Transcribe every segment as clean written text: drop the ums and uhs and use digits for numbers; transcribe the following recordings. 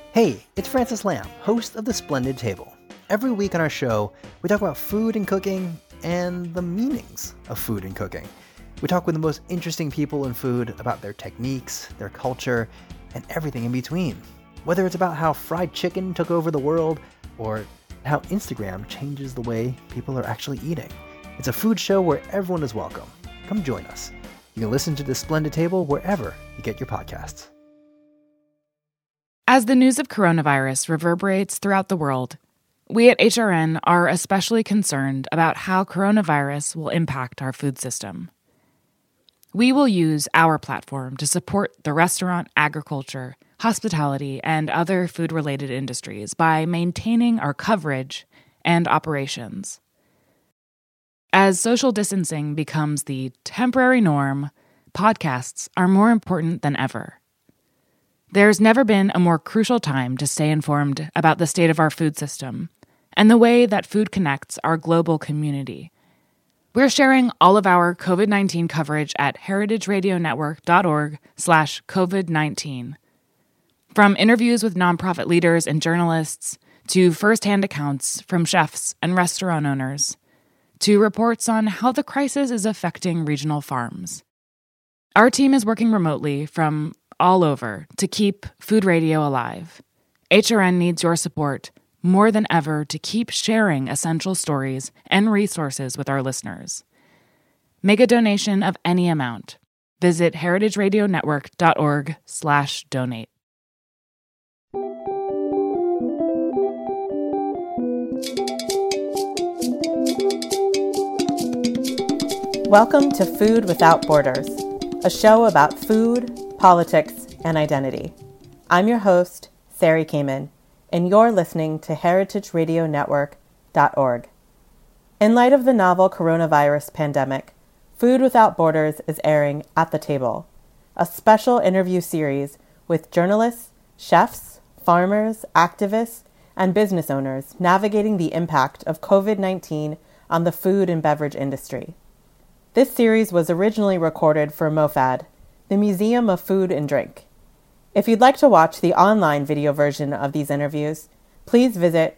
Hey, it's Francis Lamb, host of The Splendid Table. Every week on our show, we talk about food and cooking and the meanings of food and cooking. We talk with the most interesting people in food about their techniques, their culture, and everything in between. Whether it's about how fried chicken took over the world or how Instagram changes the way people are actually eating. It's a food show where everyone is welcome. Come join us. You can listen to The Splendid Table wherever you get your podcasts. As the news of coronavirus reverberates throughout the world, we at HRN are especially concerned about how coronavirus will impact our food system. We will use our platform to support the restaurant, agriculture, hospitality, and other food-related industries by maintaining our coverage and operations. As social distancing becomes the temporary norm, podcasts are more important than ever. There's never been a more crucial time to stay informed about the state of our food system and the way that food connects our global community. We're sharing all of our COVID-19 coverage at heritageradionetwork.org/COVID-19. From interviews with nonprofit leaders and journalists, to firsthand accounts from chefs and restaurant owners, to reports on how the crisis is affecting regional farms. Our team is working remotely from all over to keep food radio alive. HRN needs your support more than ever to keep sharing essential stories and resources with our listeners. Make a donation of any amount. Visit heritageradionetwork.org/donate. Welcome to Food Without Borders, a show about food, politics, and identity. I'm your host, Sari Kamen, and you're listening to heritageradionetwork.org. In light of the novel coronavirus pandemic, Food Without Borders is airing At the Table, a special interview series with journalists, chefs, farmers, activists, and business owners navigating the impact of COVID-19 on the food and beverage industry. This series was originally recorded for MoFad, the Museum of Food and Drink. If you'd like to watch the online video version of these interviews, please visit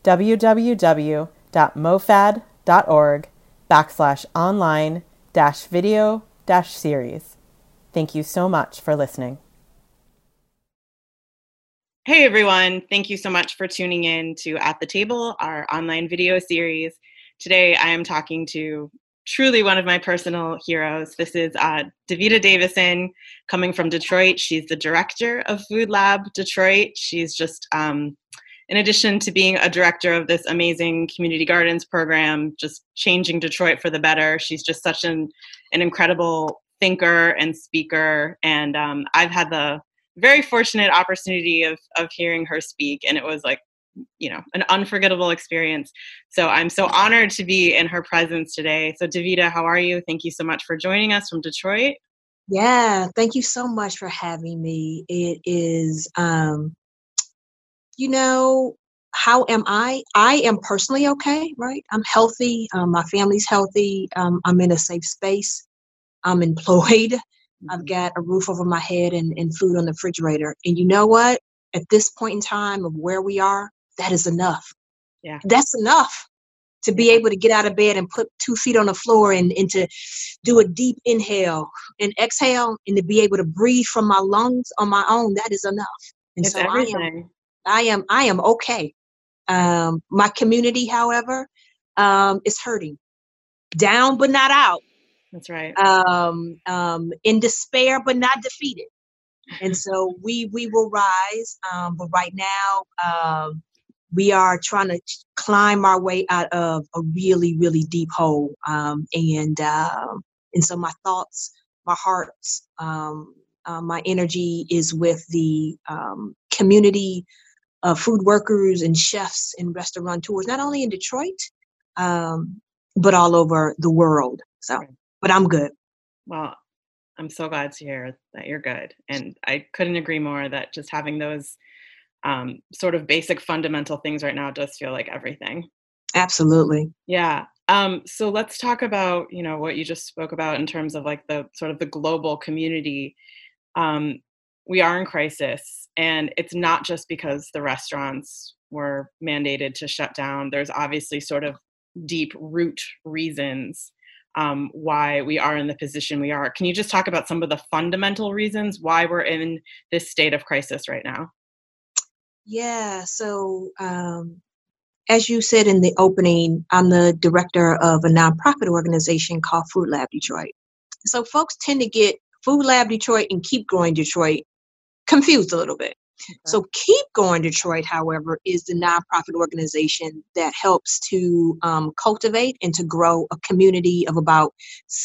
www.mofad.org/online-video-series. Thank you so much for listening. Hey everyone, thank you so much for tuning in to At the Table, our online video series. Today I am talking to truly one of my personal heroes. This is Davida Davison, coming from Detroit. She's the director of Food Lab Detroit. She's just, in addition to being a director of this amazing community gardens program, just changing Detroit for the better, she's just such an incredible thinker and speaker. And I've had the very fortunate opportunity of hearing her speak, and it was like, an unforgettable experience. So I'm so honored to be in her presence today. So Davida, how are you? Thank you so much for joining us from Detroit. Yeah, thank you so much for having me. It is, how am I? I am personally okay, right? I'm healthy. My family's healthy. I'm in a safe space. I'm employed. I've got a roof over my head and food on the refrigerator. And you know what? At this point in time of where we are, that is enough. Yeah. That's enough to be able to get out of bed and put 2 feet on the floor and to do a deep inhale and exhale and to be able to breathe from my lungs on my own. That is enough. And it's so everything. I am okay. My community, however, is hurting. Down, but not out. That's right. In despair, but not defeated. And so we will rise. But right now, we are trying to climb our way out of a really, really deep hole. And so my thoughts, my hearts, my energy is with the community of food workers and chefs and restaurateurs, not only in Detroit, but all over the world. So, but I'm good. Well, I'm so glad to hear that you're good. And I couldn't agree more that just having those sort of basic fundamental things right now does feel like everything. Absolutely. Yeah. So let's talk about, what you just spoke about in terms of like the sort of the global community. we are in crisis, and it's not just because the restaurants were mandated to shut down. There's obviously sort of deep root reasons why we are in the position we are. Can you just talk about some of the fundamental reasons why we're in this state of crisis right now? Yeah, so as you said in the opening, I'm the director of a nonprofit organization called Food Lab Detroit. So folks tend to get Food Lab Detroit and Keep Growing Detroit confused a little bit. Okay. So Keep Going Detroit, however, is the nonprofit organization that helps to cultivate and to grow a community of about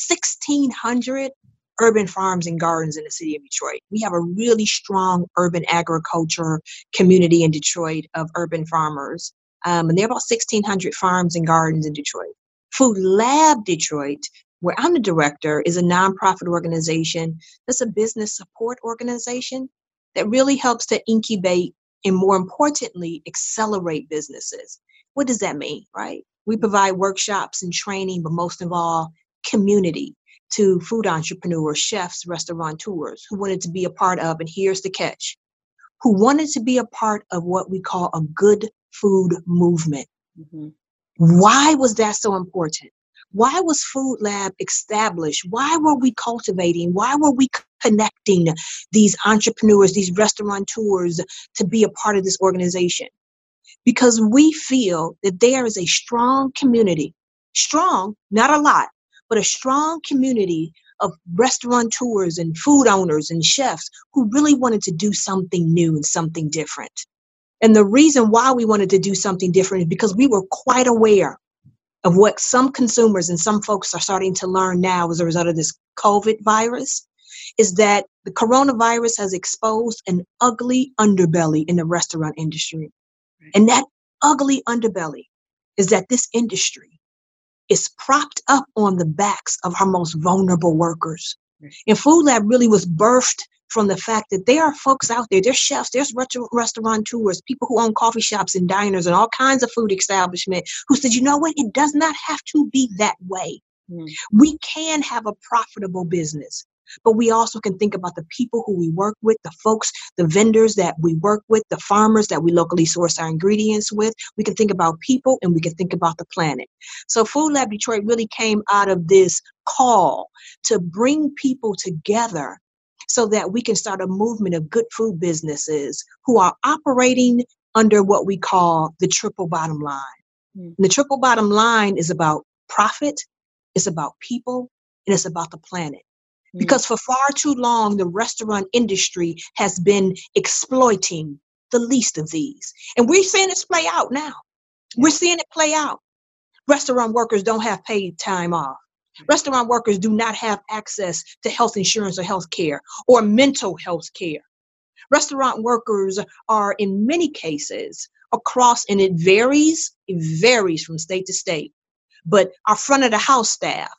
1,600 urban farms and gardens in the city of Detroit. We have a really strong urban agriculture community in Detroit of urban farmers. And there are about 1,600 farms and gardens in Detroit. Food Lab Detroit, where I'm the director, is a nonprofit organization that's a business support organization that really helps to incubate and, more importantly, accelerate businesses. What does that mean, right? We provide workshops and training, but most of all, community to food entrepreneurs, chefs, restaurateurs who wanted to be a part of, and here's the catch, who wanted to be a part of what we call a good food movement. Mm-hmm. Why was that so important? Why was Food Lab established? Why were we cultivating? Why were we connecting these entrepreneurs, these restaurateurs to be a part of this organization? Because we feel that there is a strong community, strong, not a lot, but a strong community of restaurateurs and food owners and chefs who really wanted to do something new and something different. And the reason why we wanted to do something different is because we were quite aware of what some consumers and some folks are starting to learn now as a result of this COVID virus, is that the coronavirus has exposed an ugly underbelly in the restaurant industry. And that ugly underbelly is that this industry is propped up on the backs of our most vulnerable workers. And Food Lab really was birthed from the fact that there are folks out there, there's chefs, there's restaurateurs, people who own coffee shops and diners and all kinds of food establishments who said, you know what, it does not have to be that way. We can have a profitable business, but we also can think about the people who we work with, the folks, the vendors that we work with, the farmers that we locally source our ingredients with. We can think about people and we can think about the planet. So Food Lab Detroit really came out of this call to bring people together so that we can start a movement of good food businesses who are operating under what we call the triple bottom line. And the triple bottom line is about profit, it's about people, and it's about the planet. Because for far too long, the restaurant industry has been exploiting the least of these. And we're seeing this play out now. We're seeing it play out. Restaurant workers don't have paid time off. Restaurant workers do not have access to health insurance or health care or mental health care. Restaurant workers are, in many cases, across, and it varies from state to state, but our front of the house staff,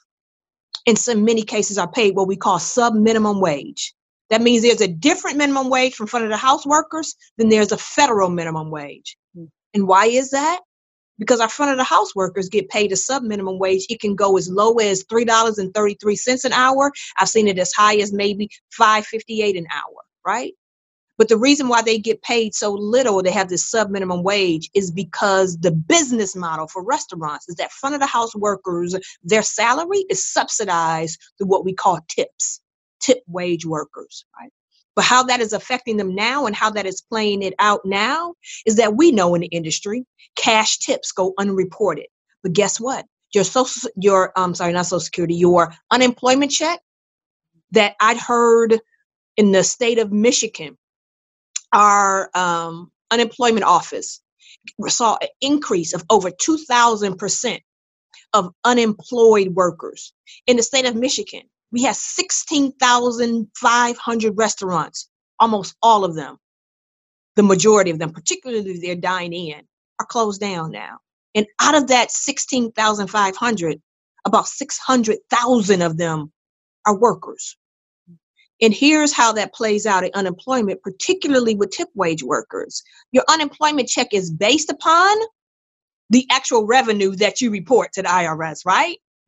in some many cases, are paid what we call sub-minimum wage. That means there's a different minimum wage from front of the house workers than there's a federal minimum wage. And why is that? Because our front of the house workers get paid a sub-minimum wage. It can go as low as $3.33 an hour. I've seen it as high as maybe $5.58 an hour, right? But the reason why they get paid so little, they have this sub-minimum wage, is because the business model for restaurants is that front of the house workers, their salary is subsidized through what we call tips, tip wage workers, right? But how that is affecting them now and how that is playing it out now is that we know in the industry, cash tips go unreported. But guess what? Your unemployment check that I'd heard in the state of Michigan, our unemployment office saw an increase of over 2,000% of unemployed workers. In the state of Michigan, we have 16,500 restaurants, almost all of them, the majority of them, particularly their dine-in, are closed down now. And out of that 16,500, about 600,000 of them are workers. And here's how that plays out in unemployment, particularly with tip wage workers. Your unemployment check is based upon the actual revenue that you report to the IRS, right?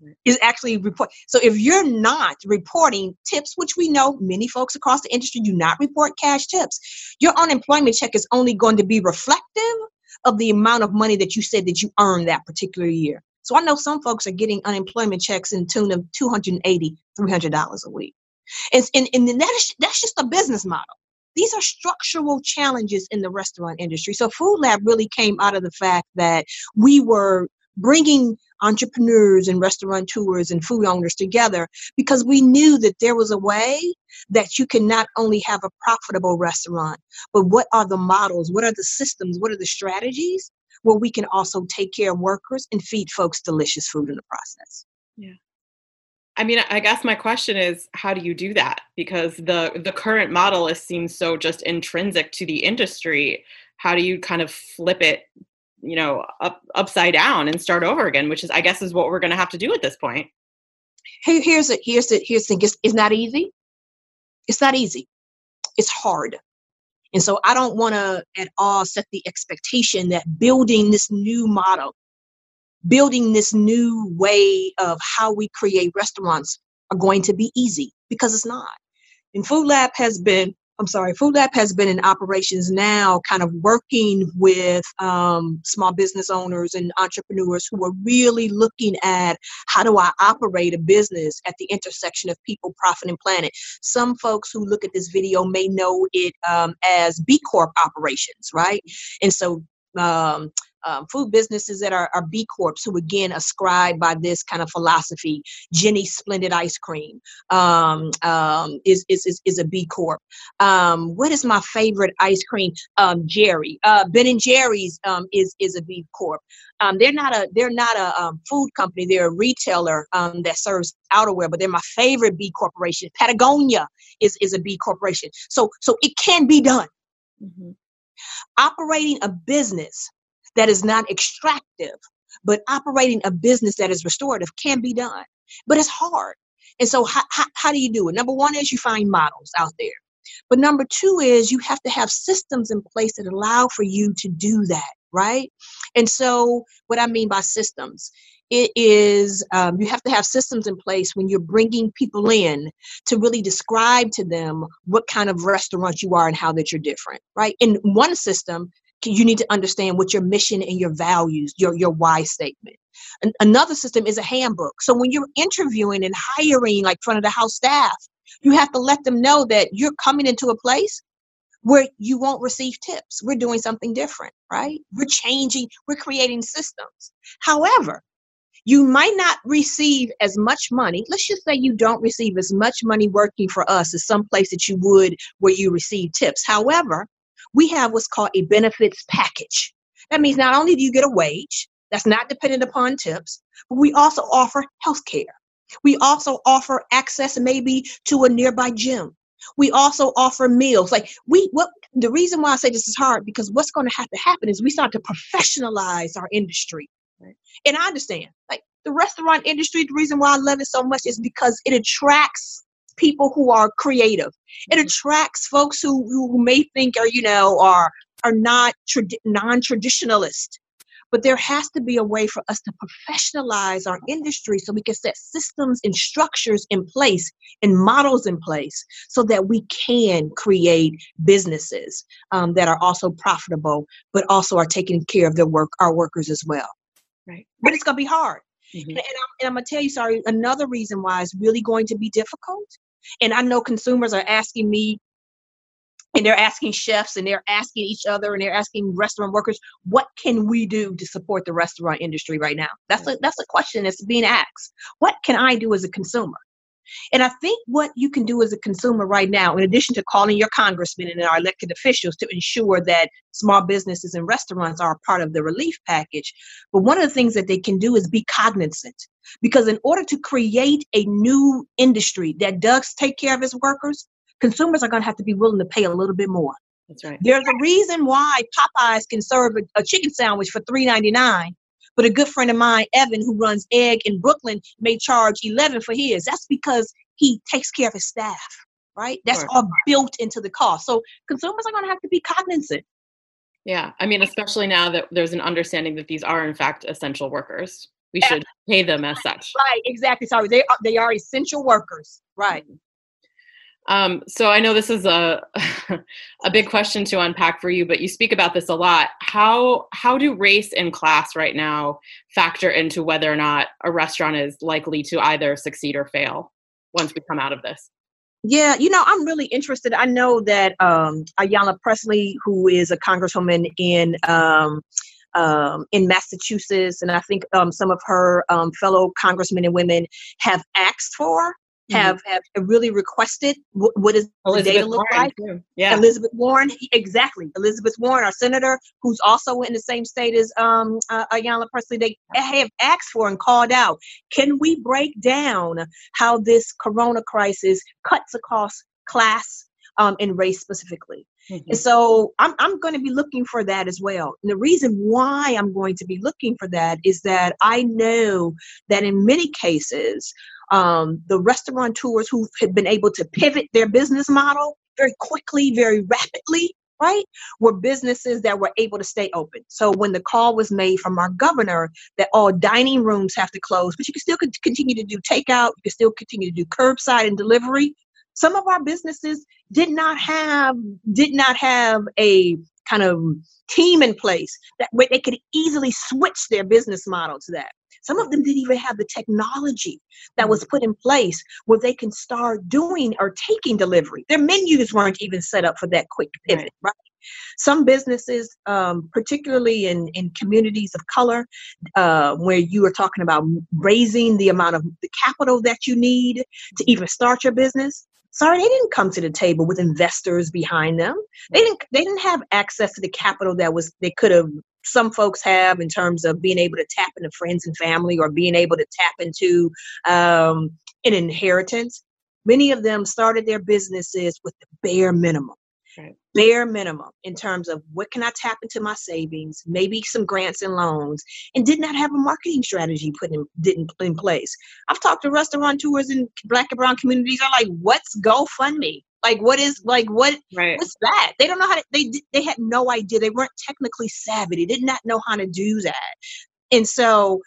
is actually report. So if you're not reporting tips, which we know many folks across the industry do not report cash tips, your unemployment check is only going to be reflective of the amount of money that you said that you earned that particular year. So I know some folks are getting unemployment checks in tune of $280, $300 a week. And that's just a business model. These are structural challenges in the restaurant industry. So Food Lab really came out of the fact that we were bringing entrepreneurs and restaurateurs and food owners together because we knew that there was a way that you can not only have a profitable restaurant, but what are the models, what are the systems, what are the strategies where we can also take care of workers and feed folks delicious food in the process. Yeah. I mean, I guess my question is, how do you do that? Because the current model seems so just intrinsic to the industry. How do you kind of flip it, upside down and start over again, which I guess is what we're going to have to do at this point. Here's the thing. It's not easy. It's not easy. It's hard. And so I don't want to at all set the expectation that building this new model, building this new way of how we create restaurants are going to be easy, because it's not. And Food Lab has been in operations now, kind of working with small business owners and entrepreneurs who are really looking at how do I operate a business at the intersection of people, profit, and planet. Some folks who look at this video may know it as B Corp operations, right? And so food businesses that are B Corps, who again ascribe by this kind of philosophy. Jenny's Splendid Ice Cream is a B Corp. What is my favorite ice cream? Jerry. Ben and Jerry's is a B Corp. They're not a food company. They're a retailer that serves outerwear, but they're my favorite B corporation. Patagonia is a B corporation. So it can be done. Mm-hmm. Operating a business that is not extractive, but operating a business that is restorative can be done, but it's hard. And so how do you do it? Number one is you find models out there. But number two is you have to have systems in place that allow for you to do that, right? And so what I mean by systems, it is you have to have systems in place when you're bringing people in to really describe to them what kind of restaurant you are and how that you're different, right? In one system, you need to understand what your mission and your values, your why statement. Another system is a handbook. So when you're interviewing and hiring like front of the house staff, you have to let them know that you're coming into a place where you won't receive tips. We're doing something different, right? We're creating systems. However, you might not receive as much money. Let's just say you don't receive as much money working for us as some place that you would where you receive tips. However, we have what's called a benefits package. That means not only do you get a wage that's not dependent upon tips, but we also offer health care. We also offer access maybe to a nearby gym. We also offer meals. The reason why I say this is hard, because what's going to have to happen is we start to professionalize our industry. Right? And I understand, like the restaurant industry, the reason why I love it so much is because it attracts people who are creative. It attracts folks who may think are not non-traditionalist. But there has to be a way for us to professionalize our industry so we can set systems and structures in place and models in place so that we can create businesses that are also profitable, but also are taking care of our workers as well. Right. But it's going to be hard. Mm-hmm. And I'm going to tell you, another reason why it's really going to be difficult. And I know consumers are asking me, and they're asking chefs, and they're asking each other, and they're asking restaurant workers, what can we do to support the restaurant industry right now? That's a question that's being asked. What can I do as a consumer? And I think what you can do as a consumer right now, in addition to calling your congressman and our elected officials to ensure that small businesses and restaurants are a part of the relief package, but one of the things that they can do is be cognizant. Because in order to create a new industry that does take care of its workers, consumers are going to have to be willing to pay a little bit more. That's right. There's a reason why Popeyes can serve a chicken sandwich for $3.99, but a good friend of mine, Evan, who runs Egg in Brooklyn, may charge $11 for his. That's because he takes care of his staff, right? That's all built into the cost. So consumers are going to have to be cognizant. Yeah. I mean, especially now that there's an understanding that these are, in fact, essential workers. we should pay them as such. Right, exactly. Sorry, they are essential workers. Right. So I know this is a a big question to unpack for you, but you speak about this a lot. How do race and class right now factor into whether or not a restaurant is likely to either succeed or fail once we come out of this? Yeah, I'm really interested. I know that Ayanna Pressley, who is a congresswoman in Massachusetts, and I think some of her fellow congressmen and women have asked for, have really requested what does the data look like. Yeah. Elizabeth Warren, exactly. Elizabeth Warren, our senator, who's also in the same state as Ayanna Pressley, they have asked for and called out, can we break down how this corona crisis cuts across class and race specifically? And so I'm going to be looking for that as well. And the reason why I'm going to be looking for that is that I know that in many cases, the restaurateurs who have been able to pivot their business model very quickly, very rapidly, right, were businesses that were able to stay open. So when the call was made from our governor that all dining rooms have to close, but you can still continue to do takeout, you can still continue to do curbside and delivery, some of our businesses did not have a kind of team in place that where they could easily switch their business model to that. Some of them didn't even have the technology that was put in place where they can start doing or taking delivery. Their menus weren't even set up for that quick pivot, right? Some businesses, particularly in communities of color, where you are talking about raising the amount of the capital that you need to even start your business. Sorry, they didn't come to the table with investors behind them. They didn't have access to the capital that they could have. Some folks have in terms of being able to tap into friends and family or being able to tap into an inheritance. Many of them started their businesses with the bare minimum. Right. Bare minimum in terms of what can I tap into my savings, maybe some grants and loans, and did not have a marketing strategy put in place. I've talked to restaurateurs in Black and brown communities are like, what's GoFundMe? What's that? They don't know how to, they had no idea. They weren't technically savvy. They did not know how to do that. And so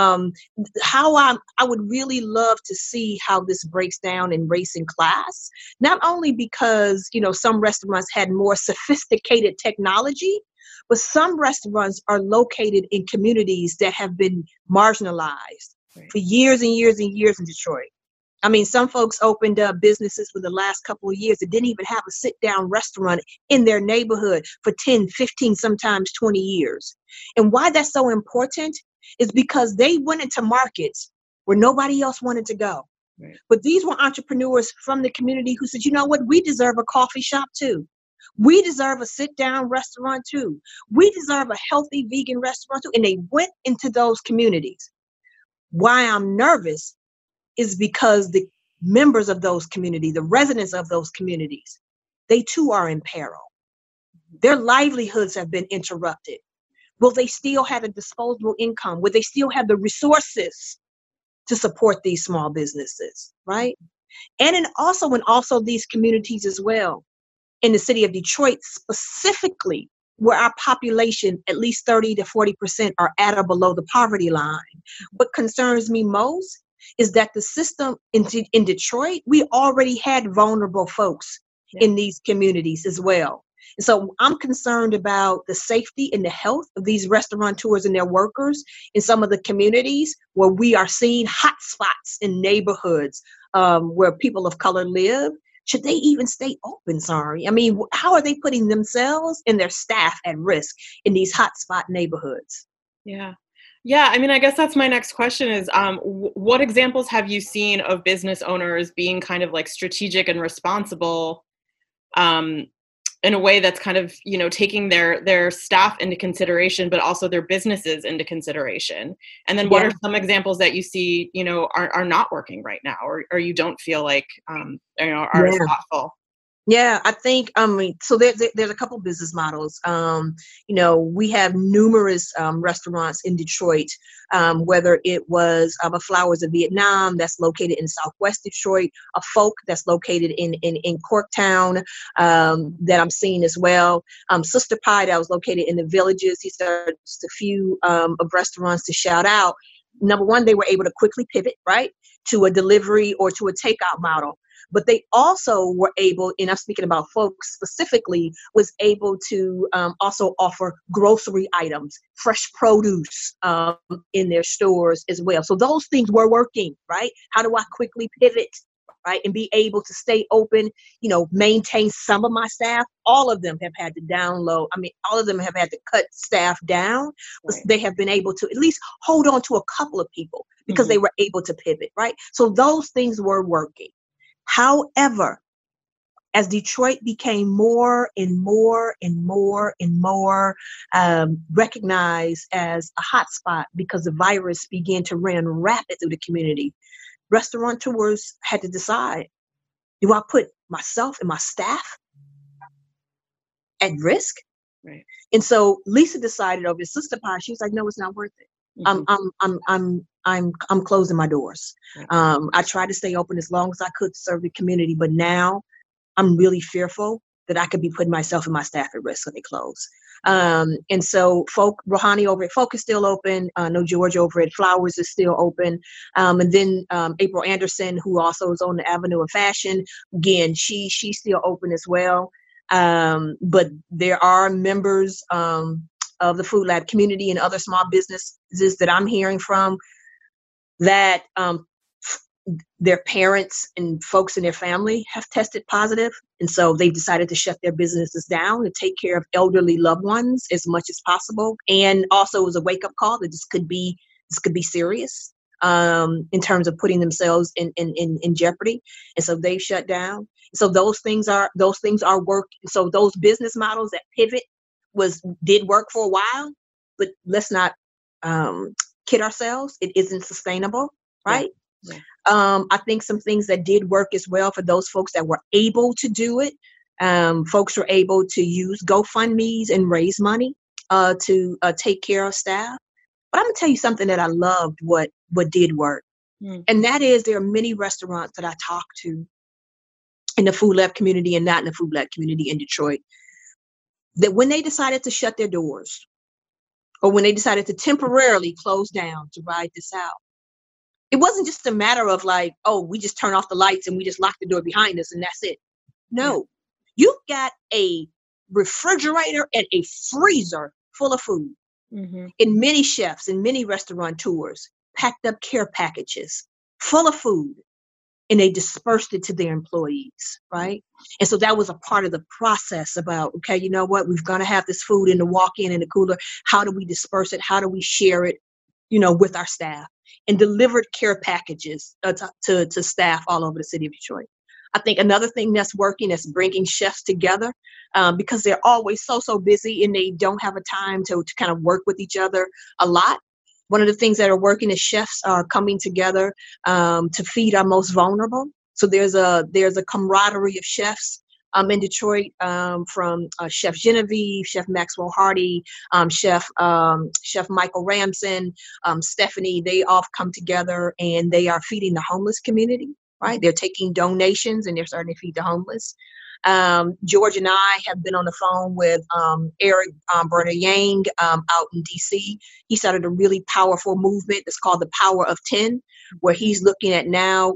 I would really love to see how this breaks down in race and class, not only because, some restaurants had more sophisticated technology, but some restaurants are located in communities that have been marginalized for years and years and years in Detroit. I mean, some folks opened up businesses for the last couple of years that didn't even have a sit-down restaurant in their neighborhood for 10, 15, sometimes 20 years. And why that's so important is because they went into markets where nobody else wanted to go. Right. But these were entrepreneurs from the community who said, you know what, we deserve a coffee shop too. We deserve a sit-down restaurant too. We deserve a healthy vegan restaurant too. And they went into those communities. Why I'm nervous is because the members of those communities, the residents of those communities, they too are in peril. Their livelihoods have been interrupted. Will they still have a disposable income? Will they still have the resources to support these small businesses, right? And also these communities as well, in the city of Detroit specifically, where our population, at least 30 to 40% are at or below the poverty line. What concerns me most is that the system in Detroit, we already had vulnerable folks in these communities as well. And so I'm concerned about the safety and the health of these restaurateurs and their workers in some of the communities where we are seeing hot spots in neighborhoods where people of color live. Should they even stay open? Sorry. I mean, how are they putting themselves and their staff at risk in these hotspot neighborhoods? Yeah. Yeah, I mean, I guess that's my next question is, what examples have you seen of business owners being kind of like strategic and responsible in a way that's kind of, taking their staff into consideration, but also their businesses into consideration? And then what are some examples that you see, are not working right now, or you don't feel like, are as thoughtful? Yeah, I think, so there's a couple business models. We have numerous restaurants in Detroit, whether it was a Flowers of Vietnam that's located in Southwest Detroit, a Folk that's located in Corktown that I'm seeing as well. Sister Pie that was located in the Villages. These are just a few of restaurants to shout out. number one, they were able to quickly pivot, right, to a delivery or to a takeout model. But they also were able, and I'm speaking about folks specifically, was able to also offer grocery items, fresh produce in their stores as well. So those things were working, right? How do I quickly pivot, right, and be able to stay open, maintain some of my staff? All of them have had to all of them have had to cut staff down, but they have been able to at least hold on to a couple of people because they were able to pivot, right? So those things were working. However, as Detroit became more and more and more and more recognized as a hotspot because the virus began to run rapid through the community, restaurateurs had to decide, do I put myself and my staff at risk? Right. And so Lisa decided over the Sister Pie, she was like, no, it's not worth it. I'm closing my doors. Right. I tried to stay open as long as I could to serve the community, but now I'm really fearful that I could be putting myself and my staff at risk when they close. And so Rohani over at Folk is still open. No George over at Flowers is still open. And then April Anderson, who also is on the Avenue of Fashion, again, she's still open as well. But there are members of the Food Lab community and other small businesses that I'm hearing from that their parents and folks in their family have tested positive. And so they've decided to shut their businesses down and take care of elderly loved ones as much as possible. And also it was a wake-up call that this could be serious in terms of putting themselves in jeopardy. And so they've shut down. So those things are work. So those business models that pivot did work for a while, but let's not kid ourselves. It isn't sustainable, right? Yeah. I think some things that did work as well for those folks that were able to do it. Folks were able to use GoFundMes and raise money to take care of staff. But I'm gonna tell you something that I loved what did work. And that is there are many restaurants that I talk to in the Food Lab community and not in the Food Lab community in Detroit, that when they decided to shut their doors or when they decided to temporarily close down to ride this out, it wasn't just a matter of like, oh, we just turn off the lights and we just lock the door behind us and that's it. No, you've got a refrigerator and a freezer full of food. And many chefs and many restaurateurs packed up care packages full of food and they dispersed it to their employees, right? And so that was a part of the process about, okay, you know what? We're going to have this food in the walk-in and the cooler. How do we disperse it? How do we share it, with our staff? And delivered care packages to staff all over the city of Detroit. I think another thing that's working is bringing chefs together because they're always so busy and they don't have a time to kind of work with each other a lot. One of the things that are working is chefs are coming together to feed our most vulnerable. So there's a camaraderie of chefs in Detroit from Chef Genevieve, Chef Maxwell Hardy, Chef Michael Ramson, Stephanie. They all come together and they are feeding the homeless community, right? They're taking donations and they're starting to feed the homeless. George and I have been on the phone with Eric Berner-Yang out in DC. He started a really powerful movement that's called the Power of 10, where he's looking at now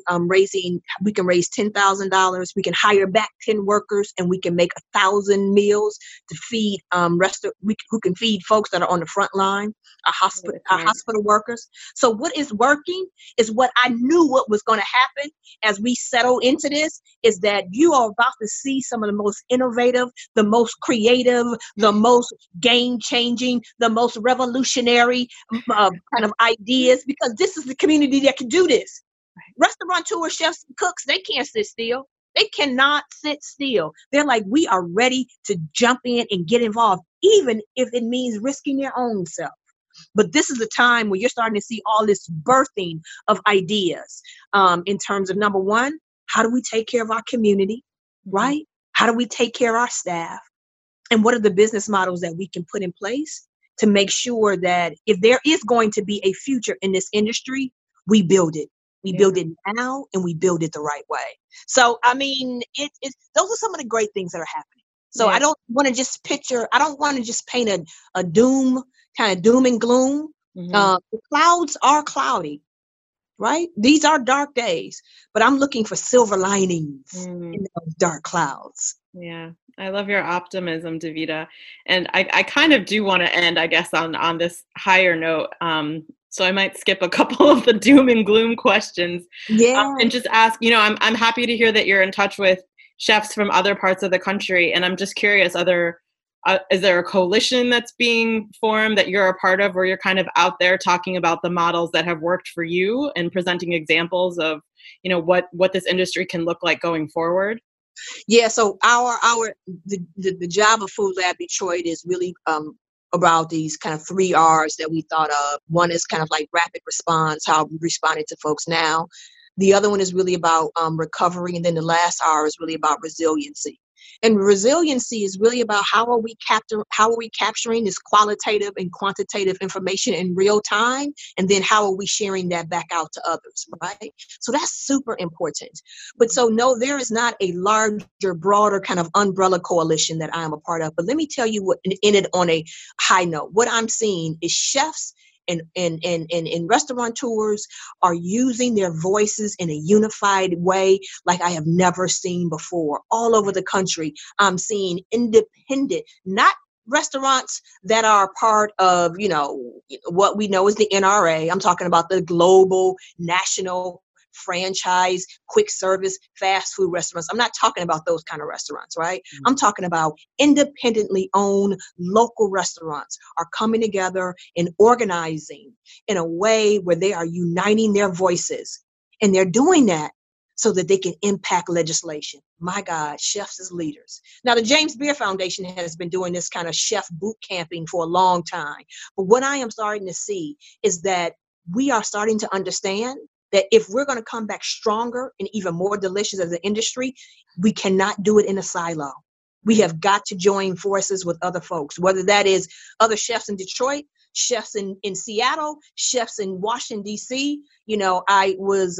we can raise $10,000. We can hire back 10 workers and we can make 1,000 meals to feed who can feed folks that are on the front line, our hospital workers. So what is working is what I knew what was going to happen as we settle into this is that you are about to see some of the most innovative, the most creative, the most game-changing, the most revolutionary kind of ideas, because this is the community that can do this. Restaurateurs, chefs, cooks, they can't sit still. They cannot sit still. They're like, we are ready to jump in and get involved, even if it means risking their own self. But this is the time where you're starting to see all this birthing of ideas in terms of, number one, how do we take care of our community, right? How do we take care of our staff? And what are the business models that we can put in place to make sure that if there is going to be a future in this industry, we build it. We build it now and we build it the right way. So, I mean, those are some of the great things that are happening. So I don't want to just paint a doom and gloom, The clouds are cloudy, right? These are dark days, but I'm looking for silver linings in those dark clouds. Yeah, I love your optimism, Davida. And I kind of do want to end, I guess, on this higher note. So I might skip a couple of the doom and gloom questions. And just ask, I'm happy to hear that you're in touch with chefs from other parts of the country. And I'm just curious, is there a coalition that's being formed that you're a part of, where you're kind of out there talking about the models that have worked for you and presenting examples of, what this industry can look like going forward? Yeah, so the job of Food Lab Detroit is really about these kind of 3 R's that we thought of. One is kind of like rapid response, how we responded to folks now. The other one is really about recovery, and then the last R is really about resiliency. And resiliency is really about how are we capturing this qualitative and quantitative information in real time, and then how are we sharing that back out to others, right? So that's super important. But so no, there is not a larger, broader kind of umbrella coalition that I am a part of. But let me tell you what, in it on a high note, what I'm seeing is chefs and restaurateurs are using their voices in a unified way like I have never seen before. All over the country, I'm seeing independent, not restaurants that are part of, what we know as the NRA. I'm talking about the global, national, franchise, quick service, fast food restaurants. I'm not talking about those kind of restaurants, right? I'm talking about independently owned local restaurants are coming together and organizing in a way where they are uniting their voices. And they're doing that so that they can impact legislation. My God, chefs as leaders. Now, the James Beard Foundation has been doing this kind of chef boot camping for a long time. But what I am starting to see is that we are starting to understand that if we're going to come back stronger and even more delicious as an industry, we cannot do it in a silo. We have got to join forces with other folks, whether that is other chefs in Detroit, chefs in Seattle, chefs in Washington, D.C. I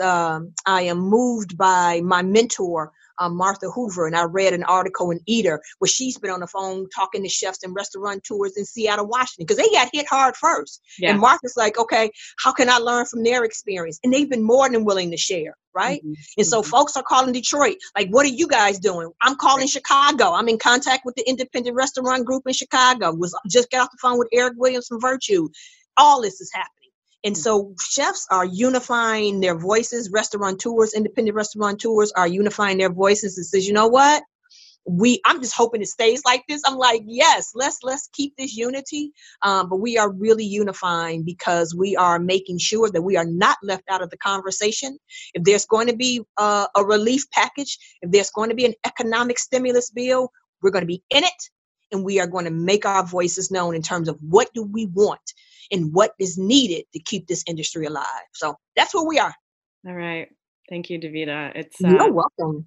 am moved by my mentor, Martha Hoover, and I read an article in Eater where she's been on the phone talking to chefs and restaurateurs in Seattle, Washington, because they got hit hard first. Yeah. And Martha's like, okay, how can I learn from their experience? And they've been more than willing to share, right? And so folks are calling Detroit, like, what are you guys doing? I'm calling Chicago. I'm in contact with the independent restaurant group in Chicago. Just got off the phone with Eric Williams from Virtue. All this is happening. And so chefs are unifying their voices. Restaurateurs, independent restaurateurs are unifying their voices and says, you know what? I'm just hoping it stays like this. I'm like, yes, let's keep this unity. But we are really unifying because we are making sure that we are not left out of the conversation. If there's going to be a relief package, if there's going to be an economic stimulus bill, we're going to be in it. And we are going to make our voices known in terms of what do we want and what is needed to keep this industry alive. So that's where we are. All right. Thank you, Davida. You're welcome.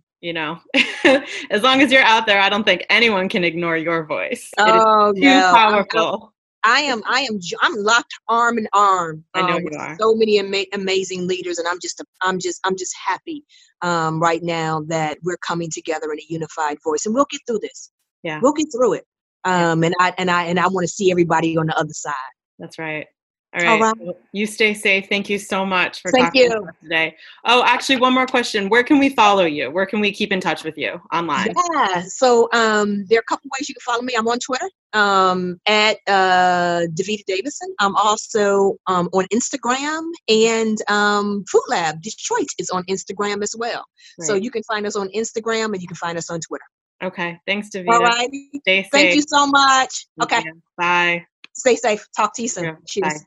As long as you're out there, I don't think anyone can ignore your voice. Oh, it is too powerful. I'm locked arm in arm. I know you are. So many amazing leaders, and I'm just happy right now that we're coming together in a unified voice, and we'll get through this. Yeah, we'll get through it. And I want to see everybody on the other side. That's right. All right. Well, you stay safe. Thank you so much for talking to us today. Oh, actually, one more question. Where can we follow you? Where can we keep in touch with you online? Yeah. So there are a couple ways you can follow me. I'm on Twitter at Davida Davison. I'm also on Instagram, and Food Lab Detroit is on Instagram as well. Right. So you can find us on Instagram and you can find us on Twitter. Okay. Thanks, Davida. All right. Stay safe. Thank you so much. Okay. Yeah. Bye. Stay safe. Talk to you soon. Yeah. Cheers. Bye.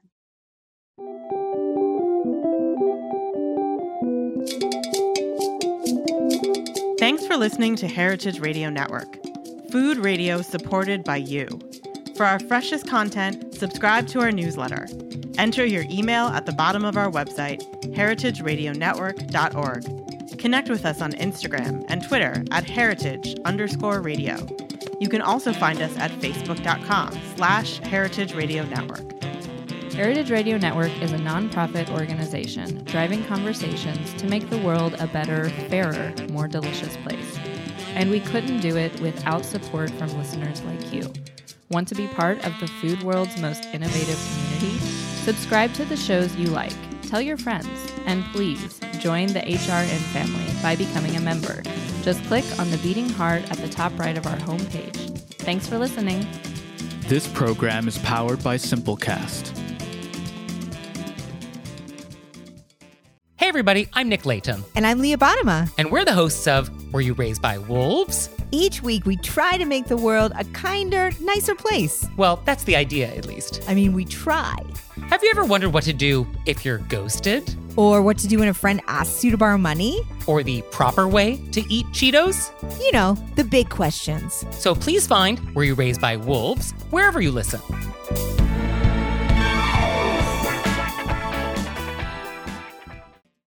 Thanks for listening to Heritage Radio Network, food radio supported by you. For our freshest content, subscribe to our newsletter. Enter your email at the bottom of our website, heritageradionetwork.org. Connect with us on Instagram and Twitter at heritage_radio. You can also find us at facebook.com/Heritage Radio Network. Heritage Radio Network is a nonprofit organization driving conversations to make the world a better, fairer, more delicious place. And we couldn't do it without support from listeners like you. Want to be part of the food world's most innovative community? Subscribe to the shows you like, tell your friends, and please join the HRN family by becoming a member. Just click on the beating heart at the top right of our homepage. Thanks for listening. This program is powered by Simplecast. Hey everybody, I'm Nick Latham. And I'm Leah Bottima. And we're the hosts of Were You Raised by Wolves? Each week we try to make the world a kinder, nicer place. Well, that's the idea, at least. I mean, we try. Have you ever wondered what to do if you're ghosted? Or what to do when a friend asks you to borrow money? Or the proper way to eat Cheetos? You know, the big questions. So please find Were You Raised by Wolves wherever you listen.